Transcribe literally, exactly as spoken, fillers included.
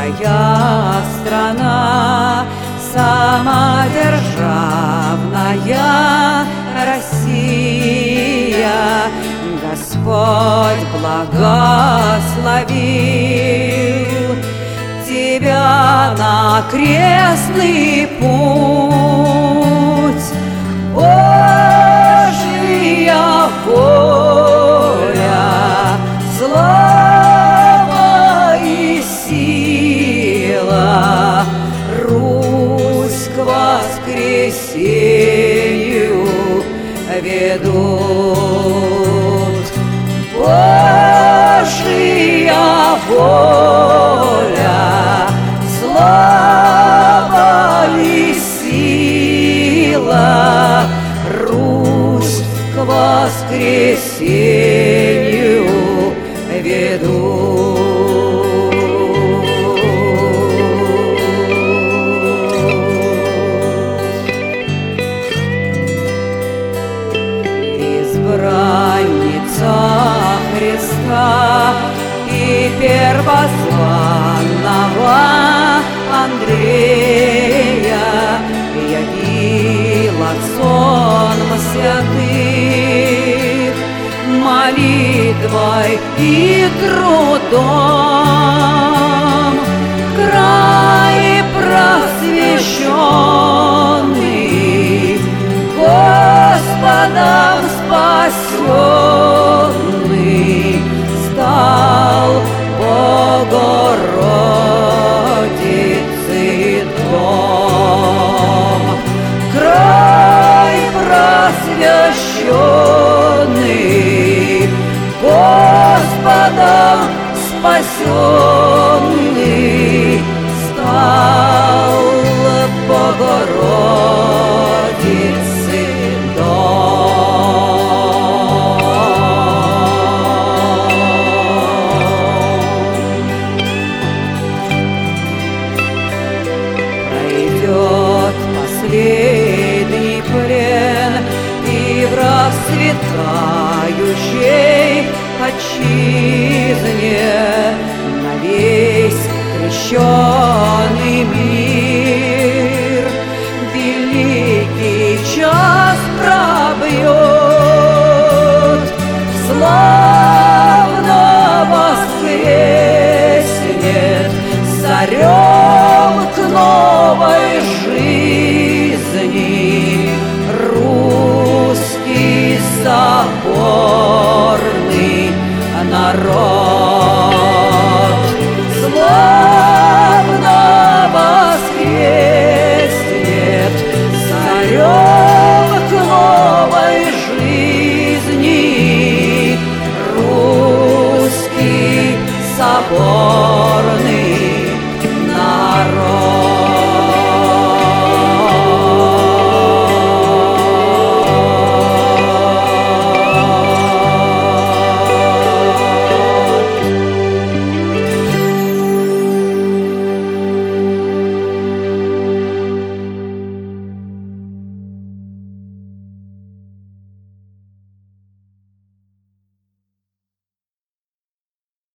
Великая страна, самодержавная Россия, Господь благословил тебя на крестный путь. Божья воля, слава и сила, Русь к воскресению ведут. Божья воля, слава и сила, Русь к воскресению ведут. Избранница Христа и первозванного Андрея явила сон святых молитвой и трудом. Край просвещенный, Господом спасенный, стал Богородицы дом. Край просвещенный, Господом спасенный, стал Богородицы последний плен, и в расцветающей отчизне на весь крещенный